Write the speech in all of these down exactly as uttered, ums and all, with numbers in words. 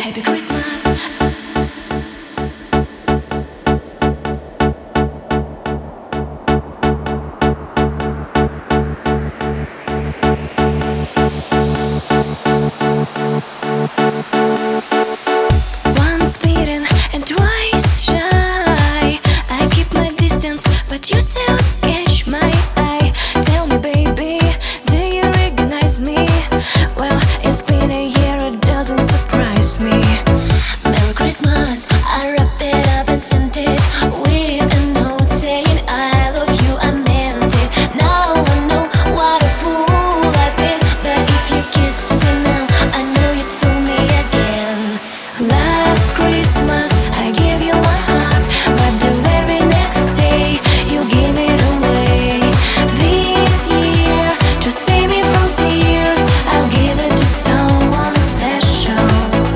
Happy Christmas. Once beaten and twice shy, I keep my distance, but you still catch my eye. Tell me, baby, do you recognize me? Well, it's been a year, it doesn't surprise me. Merry Christmas, I wrapped it up and sent it with a note saying I love you, I meant it. Now I know what a fool I've been, but if you kiss me now, I know you'd fool me again. Last Christmas I gave you my heart, but the very next day you gave it away. This year, to save me from tears, I'll give it to someone special.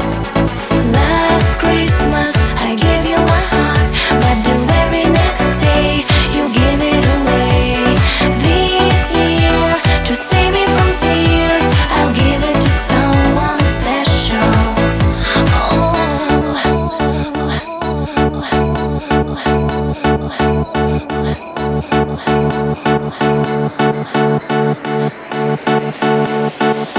Last Christmas I gave you my heart, but the very next day you gave it away. This year, to save me from tears, I'll give it to someone special. Oh.